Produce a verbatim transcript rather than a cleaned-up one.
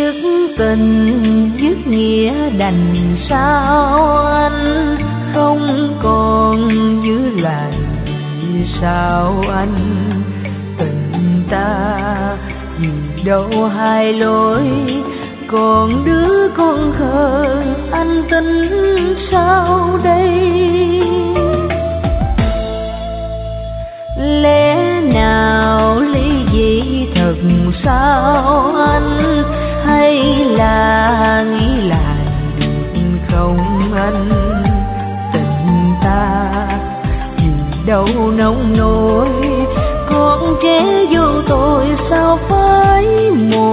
dứt tình dứt nghĩa đành sao anh, không còn giữ lại sao anh. Tình ta vì đâu hai lối, còn đứa con khờ anh tính sao đây. Lẽ nào ly dị thật sao anh, hay là nghĩ lại được không anh. Tình ta vì đâu nông nổi, con trẻ vô tội sao phải một